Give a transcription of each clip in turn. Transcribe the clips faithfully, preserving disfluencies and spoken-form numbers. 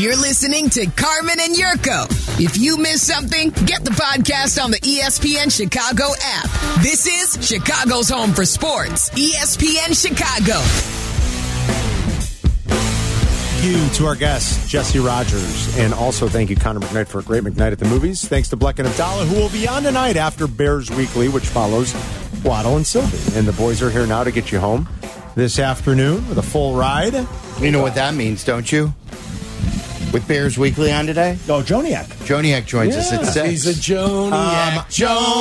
You're listening to Carmen and Yurko. If you miss something, get the podcast on the E S P N Chicago app. This is Chicago's home for sports. E S P N Chicago. Thank you to our guest, Jesse Rogers. And also thank you, Connor McKnight, for a great McKnight at the movies. Thanks to Bleck and Abdallah, who will be on tonight after Bears Weekly, which follows Waddle and Sylvie. And the boys are here now to get you home this afternoon with a full ride. You know what that means, don't you? With Bears Weekly on today? Oh, Joniak. Joniak joins Yeah. us at six. He's a Joniak. Um,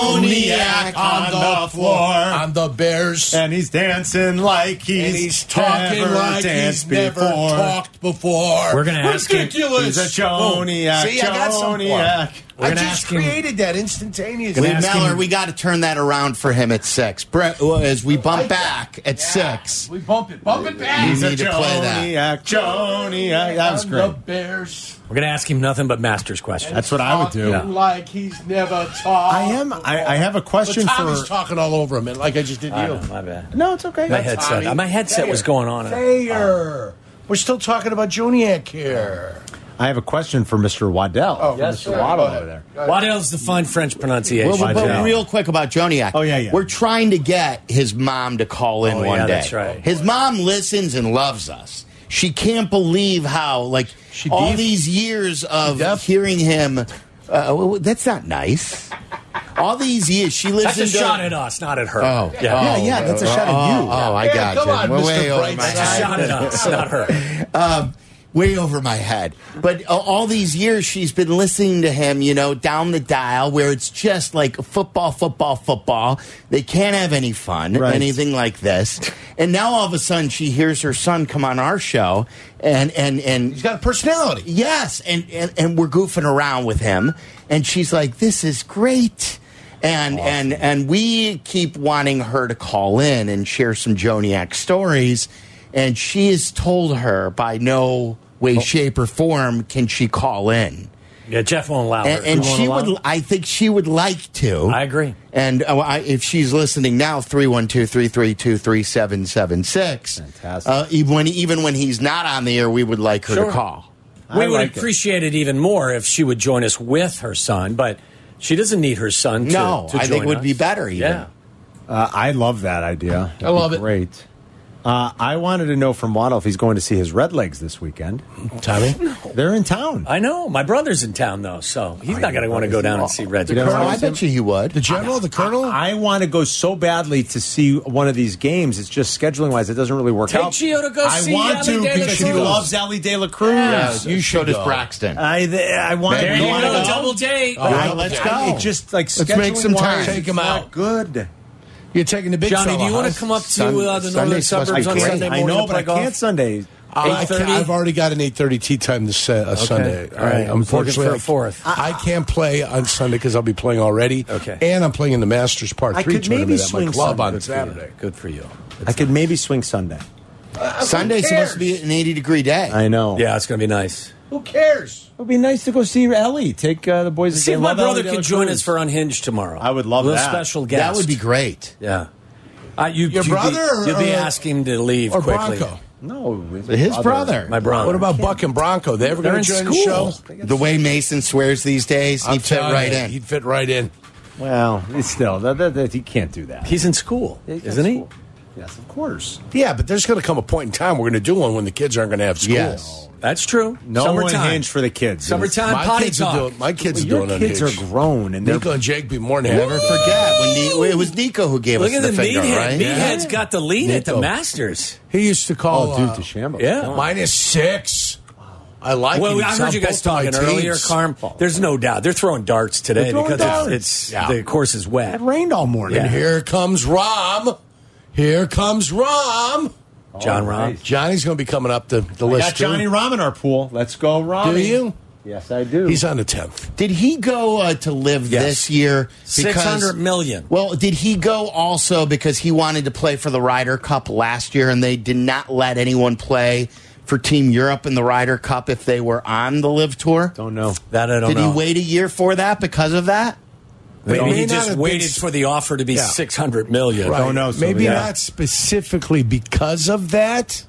Joniak on the floor. On the Bears. And he's dancing like he's, And he's talking never like danced he's never before. talked before. We're going to ask him. Ridiculous. He's a Joniak. See, I got some Joniak. We're I gonna just ask him- created that instantaneously. Lee ask Meller, him- we got to turn that around for him at six. Brett, well, as we bump back at six. We bump it. Bump it back. You He's a need to play that. Joniak. Joniak. That was On great. The Bears. We're going to ask him nothing but Masters questions. That's what I would do. Talking like he's never talked. I am. I, I have a question But Tommy's for. talking all over him, like I just did I you. know, my bad. No, it's okay. My headset. Tommy. My headset was going on. and- Thayer. We're still talking about Joniak here. I have a question for Mister Waddell. Oh, for yes, Mister sir. Waddle Go over ahead. there. Waddell's the fine French pronunciation. Well, but Waddell. real quick about Joniak. Oh, yeah, yeah. We're trying to get his mom to call in Oh, one yeah, day. that's right. His mom listens and loves us. She can't believe how, like, She all deaf? these years of deaf? hearing him. Uh, well, that's not nice. All these years, she lives That's a in. shot at us, not at her. Oh, yeah. yeah, yeah, that's a shot at you. Oh, I Yeah, got come you. on, We're Mister way over my Brightside. That's a head. shot at us, not her. Um, way over my head. But uh, all these years, she's been listening to him, you know, down the dial, where it's just like football, football, football. They can't have any fun, Right. anything like this. And now all of a sudden, she hears her son come on our show, and and and He's got a personality. yes, and and, and we're goofing around with him, and she's like, "This is great." And and and we keep wanting her to call in and share some Joniak stories, and she has told her by no way, shape, or form can she call in. Yeah, Jeff won't allow her. And, and You won't she allow would, her? I think she would like to. I agree. And uh, I, if she's listening now, three one two, three three two, three seven seven six. Fantastic. Uh, even when even when he's not on the air, we would like her Sure. to call. We I would like it. appreciate it. even more if she would join us with her son, but she doesn't need her son to, No, to I think join it would us. be better even. Yeah. Uh, I love that idea. I love it. Great. Uh, I wanted to know from Waddle if he's going to see his Redlegs this weekend. Tommy? They're in town. I know. My brother's in town, though, so he's not going to want to go down and see Red. You know, Colonel, I bet you he would. The general, the colonel? I want to go so badly to see one of these games. It's just scheduling wise, it doesn't really work Take out. Gio to go I see want Ellie to De La because he Cruz. loves Ellie De La Cruz. Yes, you So should does go. Braxton. I, I want. There we you wanna go, double date. Oh, Yeah, double let's date. go. It just like Let's make some time. scheduling-wise, Take him it's not out. Good. You're taking the big Johnny, do fella, you want huh? to come up to Sun- uh, the northern Sunday's supposed to be suburbs on great. Sunday I morning know, to but play I golf? can't Sunday. Uh, I eight thirty? can't- I've already got an eight thirty tee time this uh, uh, Sunday. All right. I'm Unfortunately, looking for a I- fourth. I, can't play on Sunday because I'll be playing already. Okay. And I'm playing in the Masters Part I three could maybe tournament at my swing club Sunday. on Good for you. Saturday. Good for you. I could maybe swing Sunday. Sunday's supposed to be an eighty degree day. I know. Yeah, it's going to be nice. Who cares? It would be nice to go see Ellie. Take uh, the boys. See They if my love brother Ellie De La could join Cruz. us for Unhinged tomorrow. I would love a little that. special guest. That would be great. Yeah. Uh, you, Your you'd be- brother or- You'll be or- asking him to leave Or quickly. Bronco? No, His brother. My brother. What about Buck and Bronco? They ever They're going to in join the show? school. The way Mason swears these days, I'm he'd fit telling right you, in. He'd fit right in. Well, it's still that, that, that, he can't do that. He's in school, Yeah, he isn't got he? school. Yes, of course. Yeah, but there's going to come a point in time we're going to do one when the kids aren't going to have school. Yes. That's true. No Summertime. Unhinged for the kids. Summertime My potty kids talk. are doing. My kids Well, are your doing kids Unhinged. are grown and they're Nico and Jake be more than happy. Never forget when Ni- it was Nico who gave Look us at the, the finger, meathead. right? Meathead's got the lead at the Nico. Masters. He used to call. oh, dude, uh, DeChambeau. Yeah. minus six. I like. Well, it. I He's heard on you guys both my talking earlier, teams. Carm. There's no doubt they're throwing darts today They're throwing because darts. it's, it's Yeah. the course is wet. It rained all morning. Yeah. And here comes Rom. Here comes Rom. John All Rahm. right. Johnny's going to be coming up the, the I list. got Johnny too. Rahm in our pool. Let's go, Rahm. Do you? Yes, I do. He's on the tenth. Did he go uh, to live Yes. this year? Six hundred million. Well, did he go also because he wanted to play for the Ryder Cup last year and they did not let anyone play for Team Europe in the Ryder Cup if they were on the Live Tour? Don't know. That I don't Did know. he wait a year for that because of that? Maybe May he not just have waited been- for the offer to be Yeah. six hundred million. Right. Don't know, Maybe Sylvia. not specifically because of that.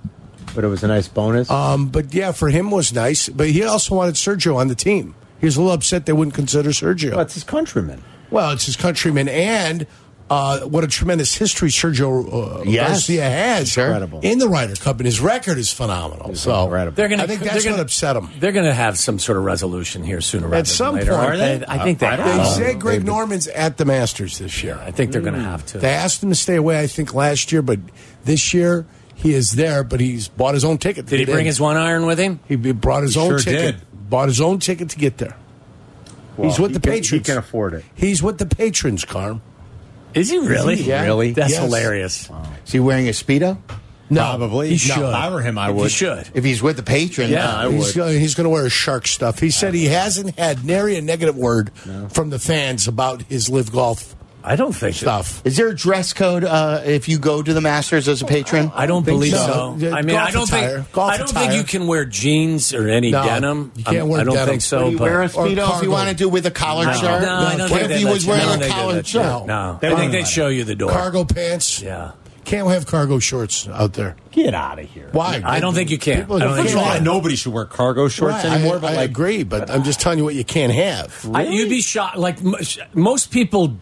But it was a nice bonus. Um, but yeah, for him was nice. But he also wanted Sergio on the team. He was a little upset they wouldn't consider Sergio. Well, it's his countryman. Well, it's his countryman, and uh, what a tremendous history Sergio uh, Yes. Garcia has Incredible. in the Ryder Cup, and his record is phenomenal. So incredible. They're gonna, I think they're that's gonna, what upset him. They're going to have some sort of resolution here sooner rather some than later. point. Are they? I think they I don't They have. know. say Greg They've- Norman's at the Masters this year. I think they're going to have to. They asked him to stay away, I think, last year, but this year he is there, but he's bought his own ticket. to Did he get bring in. his one iron with him? He brought his He own sure ticket. did. Bought his own ticket to get there. Well, He's with he the can- patrons. He can afford it. He's with the patrons, Carm. Is he really? he? Yeah. Really? That's Yes. hilarious. Is he wearing a Speedo? No, Probably. He No, should. if I were him, I You would. should. If he's with the patron, Yeah, I He's, would. go- he's going to wear his shark stuff. He said he hasn't had nary a negative word from the fans about his live golf I don't think stuff. Is there a dress code uh, if you go to the Masters as a patron? I don't think believe so. so. Yeah, I mean, golf I don't attire. think Golf I don't attire. think you can wear jeans or any No, denim. you can't I'm- wear I don't denim. think so. Would you but wear a or Speedo if cargo. you want to do with a collared no, shirt? no, I don't What think if they he let was you- I wearing don't a think they collared let you- shirt? No, They I wouldn't think they let show you the door. Cargo pants. Yeah, Can't have cargo shorts out there. Get out of here. Why? I don't think you can. People I don't don't think First you of all, can. nobody should wear cargo shorts Right, anymore. I, but I like, agree, but I'm just telling you what you can't have. I, you'd be shocked. Like m- most people,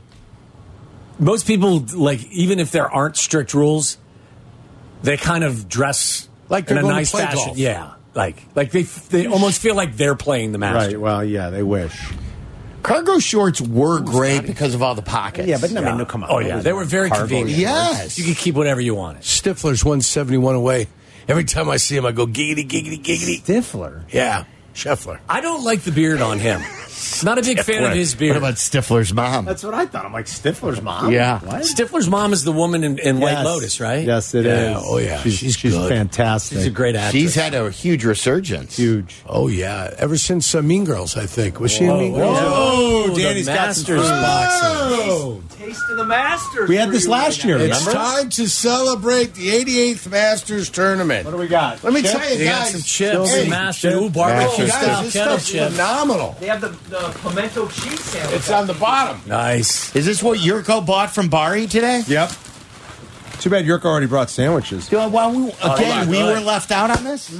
most people, like even if there aren't strict rules, they kind of dress Like in they're a going to nice play fashion. golf. Yeah, like like they they almost feel like they're playing the Masters. right? Well, yeah, they wish. Cargo shorts were great because of all the pockets. Yeah, but no, I Yeah. mean, no, come on. Oh yeah, they were very Cargo convenient. Yes. You could keep whatever you wanted. Stifler's one seventy-one away. Every time I see him, I go giggity, giggity, giggity. Stifler. Yeah, Scheffler. I don't like the beard on him. Not a big fan of his beard. What about Stifler's mom? That's what I thought. I'm like Stifler's mom. Yeah. What? Stifler's mom is the woman in, in White Yes. Lotus, right? Yes, it is. Yeah, oh, yeah. she's She's she's, good. fantastic. She's a great actress. She's had a huge resurgence. huge. Oh, yeah. Ever since uh, Mean Girls, I think. Was she in Mean Girls? Oh, the Danny's got some Masters food. boxing. Taste of the Masters. We had for this you last right year, now. It's remember? time to celebrate the eighty-eighth Masters Tournament. What do we got? Let me Chips? tell you, You got guys. some chips, Hey, master, chips. ooh, barbecue Master guys, style this kettle stuff's chips. phenomenal. They have the, the pimento cheese sandwich. It's on the bottom. Nice. Is this what Yurko bought from Bari today? Yep. Too bad Yurko already brought sandwiches. Yeah, Well, we, again, my we God. were left out on this.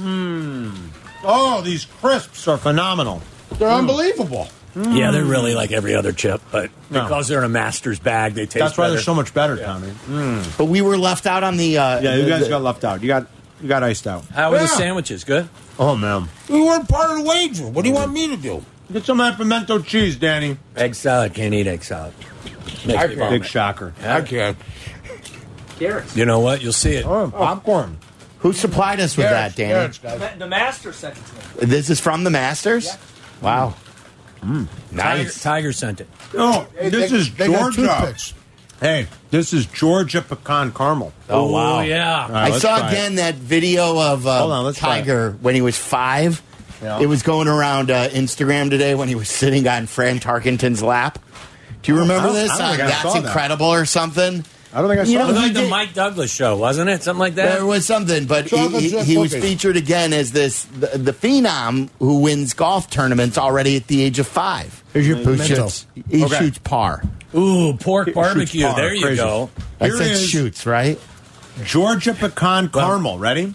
Oh, these crisps are phenomenal. They're unbelievable. Yeah, they're really like every other chip, but No. because they're in a Master's bag, they taste That's why better. they're so much better, Tommy. But we were left out on the. Uh, Yeah, you the- guys the- got left out. You got you got iced out. How are the Yeah. sandwiches? Good? Oh man, We weren't part of the wager. What do you want me to do? get some of that pimento cheese, Danny. Egg salad. Can't eat egg salad. Makes I me can't. vomit. Big shocker. I can't. Garrett's. You know what? You'll see it. Oh, popcorn. Who supplied us with that, Danny? Carrots, guys. The Masters sent it to me. This is from the Masters. Wow. Tiger, Nice. Tiger sent it. Oh, this They- is they got Georgia. toothpicks. Hey, this is Georgia pecan caramel. Oh, wow. yeah. All right, I let's saw try it. again that video of uh, Hold on, let's try Tiger when he was five. Yeah. It was going around uh, Instagram today when he was sitting on Fran Tarkenton's lap. Do you remember I don't- this? I don't Uh, think I That's saw that. incredible or something. I don't think I saw You It know, was that. he like the did- Mike Douglas show, wasn't it? Something like that? There was something, but he, Chocolate he, chip he was cookies. featured again as this the, the phenom who wins golf tournaments already at the age of five. Here's your Who pimento. shoots, he Okay. shoots par. Ooh, pork Shoots barbecue. par, There you crazy. go. I Here said is- shoots, right? Georgia pecan caramel. Ready?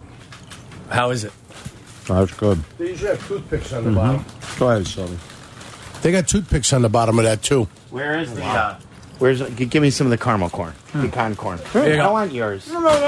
How is it? Oh, that's good. They usually have toothpicks on the bottom. Go ahead, Sylvie. They got toothpicks on the bottom of that, too. Where is the? Uh, where's? g- Give me some of the caramel corn, pecan corn. you I go. want yours.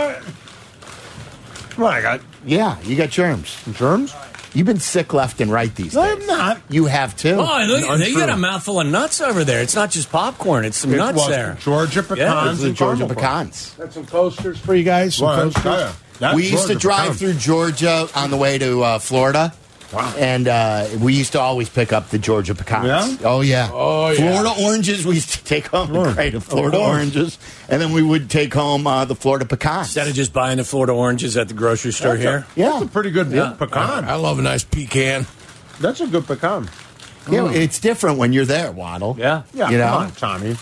What I got? Yeah, you got germs. Germs? You've been sick left and right these No, days. I'm not. You have too. Oh, look, Untrue. you got a mouthful of nuts over there. It's not just popcorn. It's some It nuts was there. Georgia Those pecans are the and Georgia caramel corn. pecans. Got some coasters for you guys. Some Well, coasters. that's- that's We used to Georgia drive pecan. through Georgia on the way to uh, Florida. Wow. And uh, we used to always pick up the Georgia pecans. Yeah? Oh, yeah. Oh, yeah. Florida oranges, we used to take home the Sure. crate of Of Florida course. oranges. And then we would take home uh, the Florida pecans. Instead of just buying the Florida oranges at the grocery store here. yeah. That's a pretty good Yeah. pecan. I love a nice pecan. That's a good pecan. Yeah, it's different when you're there, Waddle. Yeah. Yeah, You come know? on, Tommy.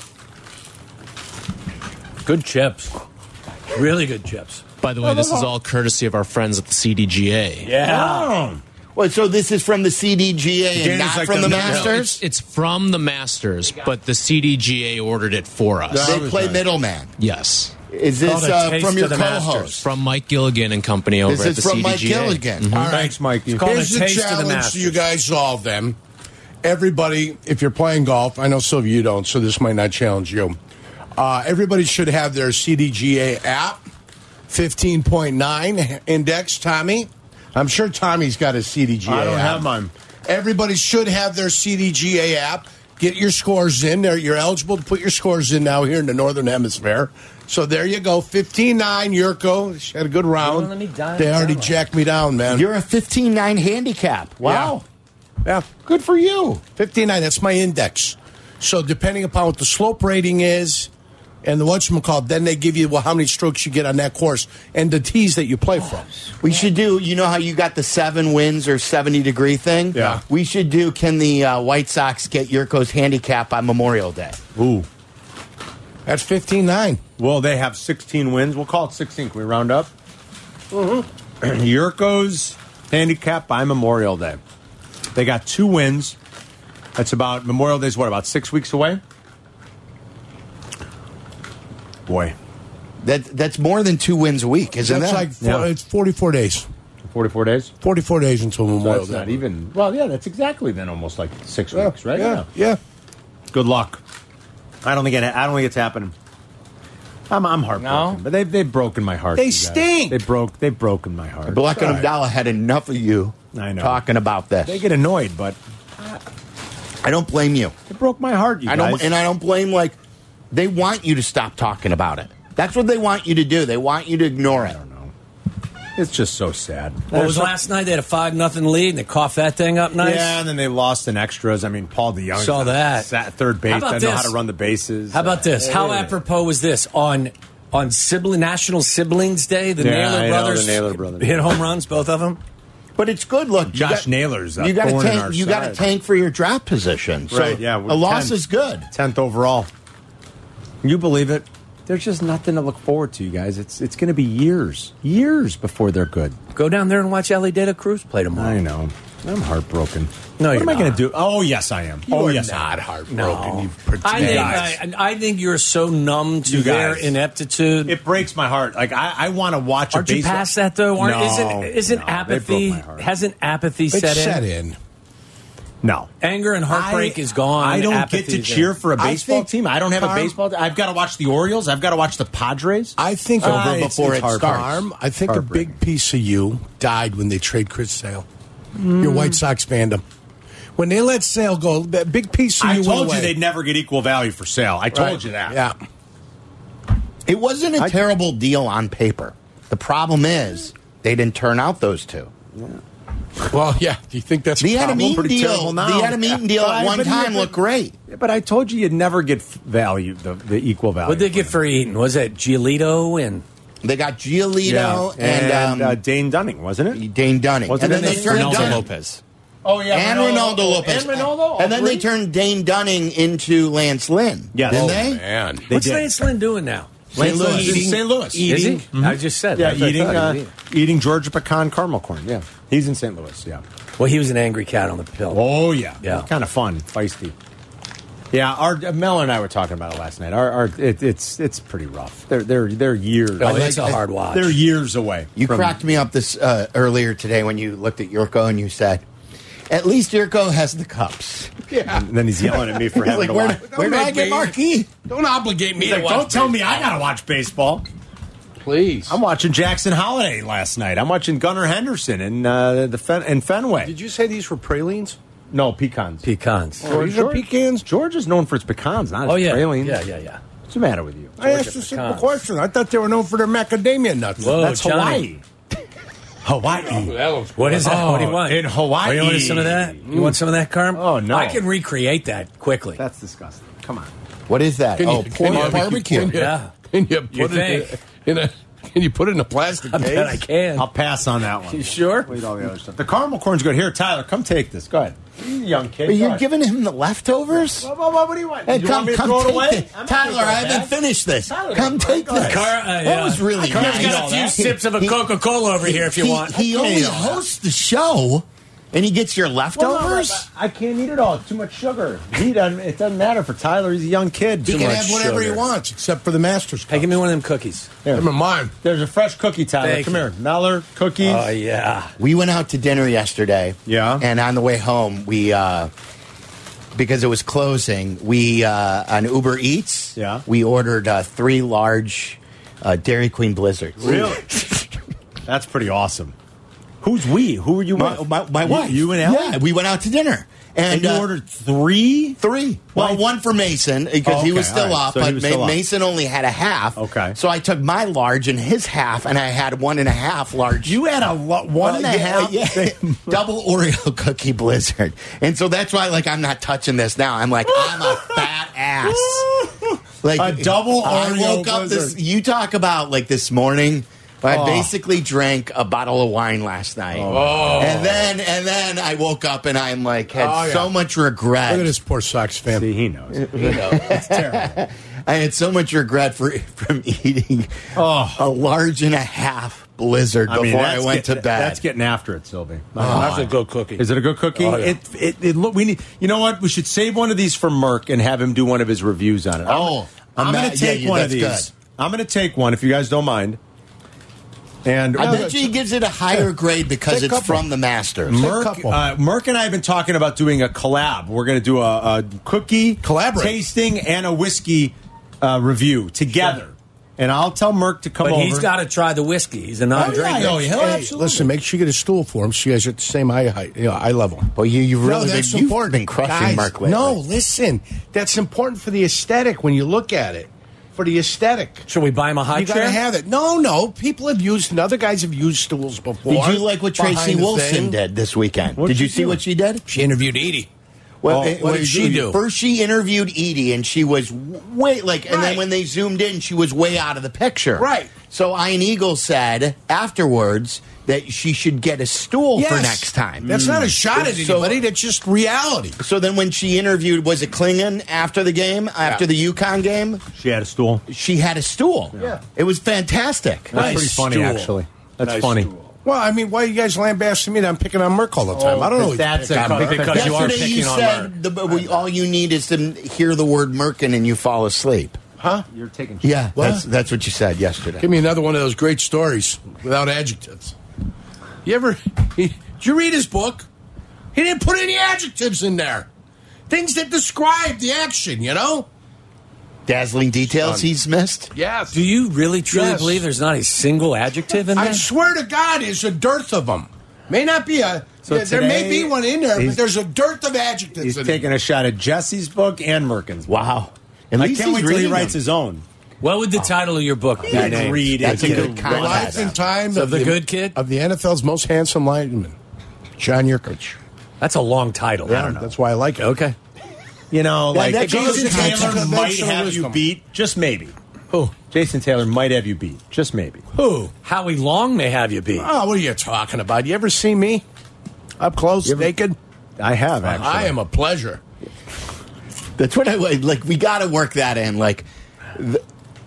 Good chips. Really good chips. By the way, this is all courtesy of our friends at the C D G A. Yeah. Well, so this is from the C D G A and Danny's not like from the- the No, No, Masters? it's, it's from the Masters, but the C D G A ordered it for us. Yeah. They That was play nice. middleman. Yes. Is this Called a uh, taste from your of the Masters. co-host? From Mike Gilligan and company over This at is the from C D G A. Mike Gilligan. Mhm. All right. Thanks, Mikey. called Here's a the taste of the challenge Masters. to you guys all then. Everybody, if you're playing golf, I know Sylvia you don't, so this might not challenge you. Uh, everybody should have their C D G A app, fifteen point nine index. Tommy, I'm sure Tommy's got a C D G A I don't app. have mine. Everybody should have their C D G A app. Get your scores in there. You're eligible to put your scores in now here in the Northern Hemisphere. So there you go, fifteen nine. Yurko she had a good round. Let me die- they already download. jacked me down, man. You're a fifteen nine handicap. Wow. Yeah, good for you. fifteen nine, that's my index. So depending upon what the slope rating is and the whatchamacallit, then they give you well, how many strokes you get on that course and the tees that you play from. We should do, you know how you got the seven wins or seventy degree thing? Yeah. We should do, can the uh, White Sox get Yurko's handicap on Memorial Day? Ooh. That's fifteen nine. Well, they have sixteen wins. We'll call it sixteen. Can we round up? Mm-hmm. Yurko's handicap by Memorial Day. They got two wins. That's about, Memorial Day's what, about six weeks away? Boy. That That's more than two wins a week, isn't That's that? like four, Yeah. it's forty-four days. forty-four days? forty-four days until So Memorial that's Day. not even, well, yeah, that's exactly then almost like six Yeah, weeks, right? Yeah, yeah. Good luck. I don't think it, I don't think it's happening. I'm, I'm heartbroken, No? but they've they've broken my heart. They you guys. stink. They broke. They've broken my heart. Black and Sorry. Abdallah had enough of you I know. talking about this. They get annoyed, but I don't blame you. it broke my heart. You I guys. don't, and I don't blame, like, they want you to stop talking about it. That's what they want you to do. They want you to ignore it. I don't know. It's just so sad. What was last night? They had a five nothing lead, and they coughed that thing up nice. Yeah, and then they lost in extras. I mean, Paul DeYoung Saw that. sat at third base. How about Doesn't know how this? to run the bases. How about this? How Hey. apropos was this on on sibling National Siblings Day? The Yeah, Naylor I know, brothers, the Naylor brothers. hit home runs, both of them. But it's good. Look, you Josh got- Naylor's a You got to thorn in tank. our You got to side. tank for your draft position. So Right, yeah, we're a loss tenth. is good. tenth overall? Can you believe it? There's just nothing to look forward to, you guys. It's it's going to be years, years before they're good. Go down there and watch Ellie De La Cruz play tomorrow. I know. I'm heartbroken. No, what you're am I going not. to do? Oh, yes, I am. oh, You're yes, I not am. heartbroken. No. You pretend. I think guys. I, I think you're so numb to You their guys. ineptitude. It breaks my heart. Like I, I want to watch. Aren't a you baseball- past that though? Aren't, No, isn't isn't no, they apathy? broke my heart. Hasn't apathy It's set in? set in. No. Anger and heartbreak I- is gone. I don't Apathy get to is cheer in. for a I baseball think- team. I don't have a Carm- baseball. I've got to watch the Orioles. I've got to watch the Padres. I think Uh, a, it's- before it's it hard. starts. Carm, I think a Heartbreaking. big piece of you died when they trade Chris Sale. Your White Sox fandom. When they let Sale go, that big piece of I you told went you away. they'd never get equal value for sale. I told Right. you that. Yeah. It wasn't a I- terrible deal on paper. The problem is they didn't turn out those two. Well, yeah. Do you think that's The a problem? Adam Eaton pretty deal, terrible now. the Adam Eaton deal But at I- one but he- time but- looked great. Yeah, but I told you you'd never get f- value, the, the equal value. What did they get for Eaton? Was it Giolito and They got Giolito Yeah. and, and, um, uh, Dane Dunning, wasn't it? Dane Dunning, Wasn't and then it they turned Ronaldo Dunning. Lopez. Oh yeah, and Ronaldo Lopez, and Ronaldo, all and then they three? turned Dane Dunning into Lance Lynn. Yes. didn't Oh, they? Man. They what's did. Lance Lynn doing now? Saint Lance Louis. Lynn In eating- Saint Louis. Is he? Mhm. I just said Yeah, that. I eating thought uh, he was eating Georgia pecan caramel corn. Yeah, he's in Saint Louis. Yeah. Well, he was an angry cat on the pill. Oh yeah, Yeah. kind of fun, feisty. Yeah, our Mel and I were talking about it last night. Our, our it, it's it's pretty rough. They're they're they're years. Oh, it's a hard watch. They're years away. You from- cracked me up this uh, earlier today when you looked at Yurko and you said, "At least Yurko has the cups." Yeah. And then he's yelling at me for He's having like, to "Where, watch. where do I make get me- Marquis?" Don't obligate me He's to like, watch don't tell me baseball. I gotta watch baseball. Please. I'm watching Jackson Holiday last night. I'm watching Gunnar Henderson in uh, the Fen- in Fenway. Did you say these were pralines? No, pecans. Pecans. Oh, these are pecans? George is known for its pecans, not its Oh yeah, pralines. yeah, yeah, yeah. What's the matter with you? I asked a simple pecans. question. I thought they were known for their macadamia nuts. Whoa, That's Johnny. Hawaii. Hawaii. That was What is that? Oh, what do you want? in Hawaii. Oh, you want some of that? You want some of that, Carm? Oh, no. I can recreate that quickly. That's disgusting. Come on. What is that? Can oh, you, pork can you, barbecue. Can you, Yeah. Can you You put it think? in a, in a? Can you put it in a plastic I case? bet I can. I'll pass on that one. You sure? Wait, all the other stuff. The caramel corn's good. Here, Tyler, come take this. Go ahead. You young kid. But Go you're ahead. giving him the leftovers? What, what, what do you want? Hey, you come, want me to come throw it take away? it. I'm not Tyler, gonna I throw it haven't back. finished this. Tyler, Come go take ahead. this. Car- uh, That yeah. was really Carm's nice. got a few that. sips of a He- Coca-Cola over here if you he, want. He only hosts the show. And he gets your leftovers? Well, no, I can't eat it all. It's too much sugar. He doesn't. It doesn't matter for Tyler. He's a young kid. He Too can much have whatever sugar. he wants, except for the Masters Cup. Hey, give me one of them cookies. Here. Give me mine. There's a fresh cookie, Tyler. Thank Come you. here. Meller, cookies. Oh, yeah. We went out to dinner yesterday. Yeah. And on the way home, we, uh, because it was closing, we, uh, on Uber Eats, Yeah. we ordered uh, three large uh, Dairy Queen Blizzards. Really? That's pretty awesome. Who's we? Who were you My, with? my, my You- wife. You and Ellie? Yeah, we went out to dinner. And, And you uh, ordered three? Three. Well, Why- one for Mason because Oh, he okay, was still all right. up, So he but was Ma- still up. Mason only had a half. Okay. So I took my large and his half, and I had one and a half large. You had a lo- one and a Uh, yeah, half yeah. thing. double Oreo cookie blizzard, and so that's why, like, I'm not touching this now. I'm like, I'm a fat ass. Like A double I Oreo woke up this. Blizzard. You talk about like this morning. I Oh. basically drank a bottle of wine last night, Oh. and then and then I woke up and I'm like had Oh, yeah. so much regret. Look at this poor Sox fan. See, he knows. You know, It's terrible. I had so much regret for from eating Oh. a large and a half blizzard I mean, before I that's went get- to bed. That's getting after it, Sylvie. That's a good cookie. Is it a good cookie? Oh, yeah. It, it, it, look, we need. You know what? We should save one of these for Merck and have him do one of his reviews on it. I'm- Oh, I'm, I'm going at- to take yeah, one of that's these. good. I'm going to take one if you guys don't mind. And I bet you he gives it a higher grade because Take a it's couple. from the Masters. Merck, couple. uh, Merck and I have been talking about doing a collab. We're going to do a, a cookie Collaborate. tasting and a whiskey uh, review together. And I'll tell Merck to come But over. he's got to try the whiskey. He's a non-drinker. Oh, yeah, oh, he'll Hey, absolutely. listen, make sure you get a stool for him so you guys are at the same eye height, you know, eye level. Well, you you've really no, that's been, you've important. been crushing Guys, Mark lately. No, listen, that's important for the aesthetic when you look at it. For the aesthetic. Should we buy him a high You chair? gotta have it. No, no. People have used, and other guys have used stools before. Did you like what Tracy behind the Wilson thing. did this weekend? What'd did you she see do? what she did? She interviewed Edie. Well, Oh, it- what well, did she do? First, she interviewed Edie, and she was way like, and then Right. when they zoomed in, she was way out of the picture. Right. So Ian Eagle said afterwards that she should get a stool for Yes. next time. That's not a shot at So- anybody. That's just reality. So then, when she interviewed, was it Klingon after the game, after Yeah. the Yukon game? She had a stool. She had a stool. Yeah. It was fantastic. That's Nice pretty funny, stool. actually. That's Nice funny. stool. Well, I mean, why are you guys lambasting me that I'm picking on Merck all the time? I don't know. what you that's pick a on co- Merck. because you are Yesterday you picking on said the, we, all you need is to hear the word Merkin and you fall asleep. Huh? You're taking. Yeah, What? that's that's what you said yesterday. Give me another one of those great stories without adjectives. You ever? He, did you read his book? He didn't put any adjectives in there. Things that describe the action. You know? Dazzling details Son. he's missed. Yes. Do you really truly Yes. believe there's not a single adjective in there? I swear to God, there's a dearth of them. May not be a. So there, there may today, be one in there, he's- but there's a dearth of adjectives. He's in taking it. a shot at Jesse's book and Merkin's book. Wow. At I least can't he's wait till he reading writes them. his own. What would the title of your book be? That's named? read That's it. a good The contest. life and times So of the good kid? of the N F L's most handsome lineman, John Yurkovich. That's a long title. I don't know. That's why I like it. Okay. You know, Yeah, like that goes Jason against Taylor might conventional have wisdom. you beat, just maybe. Who? Jason Taylor might have you beat, just maybe. Who? Howie Long may have you beat. Oh, what are you talking about? You ever see me up close, ever- naked? I have actually. I am a pleasure. That's what I like. We got to work that in. Like, the,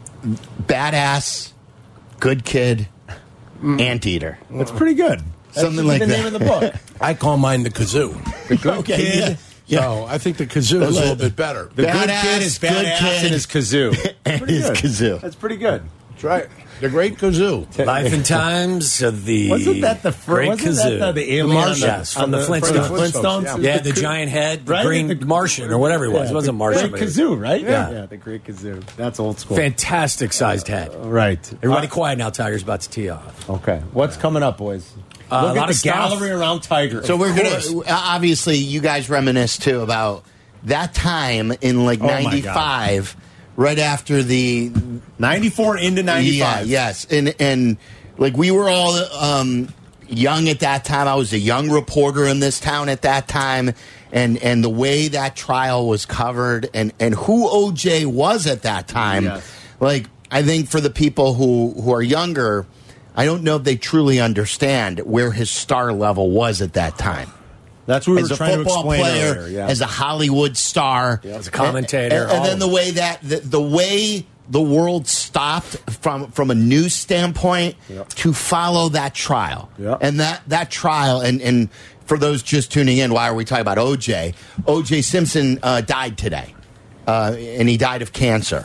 badass, good kid, anteater. That's pretty good. Something That's like the that. name of the book. I call mine the kazoo. The good Okay, kid. yeah. So I think the kazoo is a little bit better. The good Badass, kid is good badass kid. and his kazoo. And Pretty his good. kazoo. That's pretty good. That's right. The great kazoo. Life and Times of the Wasn't that the fir- Great wasn't Kazoo. that the, the alien Martian. on Yes, from the Flintstones. Flintstones, Flintstones? yeah. Yeah, the giant head, the Right? green The- Martian, or whatever it was. it wasn't Martian. Great but it- kazoo, right? Yeah. yeah, the great kazoo. That's old school. Fantastic sized head. Right. Everybody Uh, quiet now. Tiger's about to tee off. Okay. What's coming up, boys? Uh, Look a at lot the of stuff. gallery around Tiger. So we're Of gonna course. obviously you guys reminisce too about that time in like Oh, my God. ninety-five, right after the ninety-four into ninety-five. Yeah, yes, and and like we were all um, young at that time. I was a young reporter in this town at that time, and and the way that trial was covered, and and who O J was at that time, Yes. like I think for the people who who are younger, I don't know if they truly understand where his star level was at that time. That's what we As were a trying to football explain player, earlier. Yeah. as a Hollywood star, As a commentator, and, and all then of the it. way that the, the way the world stopped from from a news standpoint Yep. to follow that trial, Yep. and that that trial, and and for those just tuning in, why are we talking about O J? O J Simpson uh, died today, uh, and he died of cancer.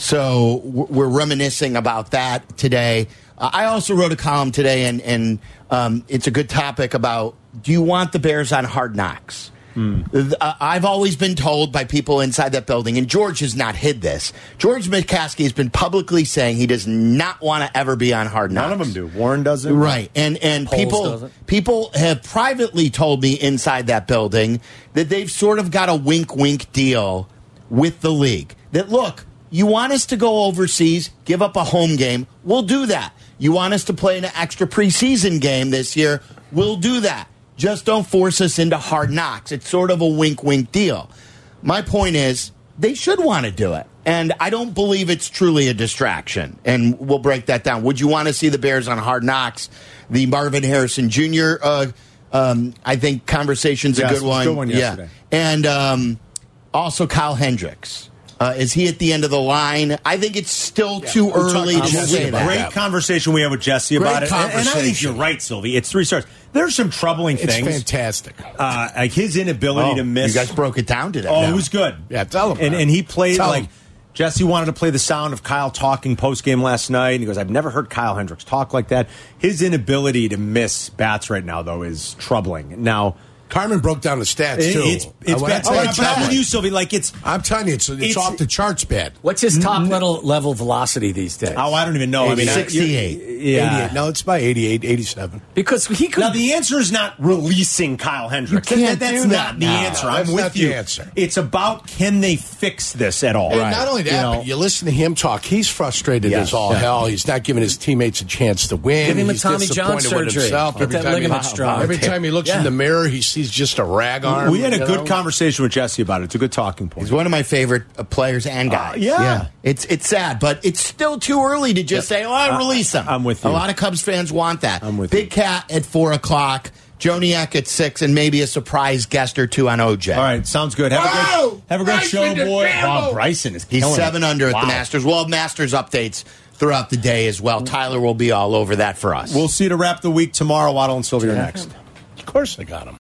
So we're reminiscing about that today. Uh, I also wrote a column today, and, and um, it's a good topic about, do you want the Bears on Hard Knocks? Mm. Uh, I've always been told by people inside that building, and George has not hid this. George McCaskey has been publicly saying he does not want to ever be on Hard Knocks. None of them do. Warren doesn't. Right. And and Poles people doesn't. people have privately told me inside that building that they've sort of got a wink-wink deal with the league. That, look, you want us to go overseas, give up a home game, we'll do that. You want us to play an extra preseason game this year, we'll do that. Just don't force us into Hard Knocks. It's sort of a wink-wink deal. My point is, they should want to do it. And I don't believe it's truly a distraction. And we'll break that down. Would you want to see the Bears on Hard Knocks? The Marvin Harrison Junior, uh, um, I think, conversation's Yes, a it good was one. a good one yesterday. Yeah. And um, also Kyle Hendricks. Uh, is he at the end of the line? I think it's still too early to Jesse say about that. Great conversation we had with Jesse Great about it. And, and I think conversation. you're right, Sylvie. It's three stars. There's some troubling It's things. fantastic. Uh, like his inability Oh, to miss. you guys broke it down today. Oh, it was good. Yeah, tell him. And, and he played Tell like him. Jesse wanted to play the sound of Kyle talking post game last night. And he goes, I've never heard Kyle Hendricks talk like that. His inability to miss bats right now, though, is troubling. Now, Carmen broke down the stats, it- too. it's it's Uh, when bad. I tell Oh, you I'm not with that- you, Sylvie. Like it's. I'm telling you, it's, it's, It's- off the charts bad. What's his top level, level velocity these days? Oh, I don't even know. I mean, I- sixty-eight. Yeah. eighty-eight. No, it's by eighty-eight, eighty-seven. Because he could. Now the answer is not releasing Kyle Hendricks. You can't That- that's do not that the now. answer. I'm That's with not the you. answer. It's about, can they fix this at all? And not only that, You know? but you listen to him talk. He's frustrated Yes. as all Yeah. hell. He's not giving his teammates a chance to win. Give him a He's Tommy John disappointed with surgery. himself. Get Every that time he- ligament strong. Every time he looks Yeah. in the mirror, he sees just a rag arm. We had a you good know? conversation with Jesse about it. It's a good talking point. He's one of my favorite uh, players and guys. Uh, yeah. It's it's sad, but it's still too early to just say, oh, I Uh, release him. I'm with A you. lot of Cubs fans want that. I'm with Big you. Cat at four o'clock, Joniak at six, and maybe a surprise guest or two on O J. All right, sounds good. Have a Whoa! great, have a great Bryson show, boy. DeChambeau! Wow, Bryson is He's killing seven it. under at Wow. the Masters. We'll have Masters updates throughout the day as well. Tyler will be all over that for us. We'll see you to wrap the week tomorrow. Waddle and Sylvia are next. Of course I got him.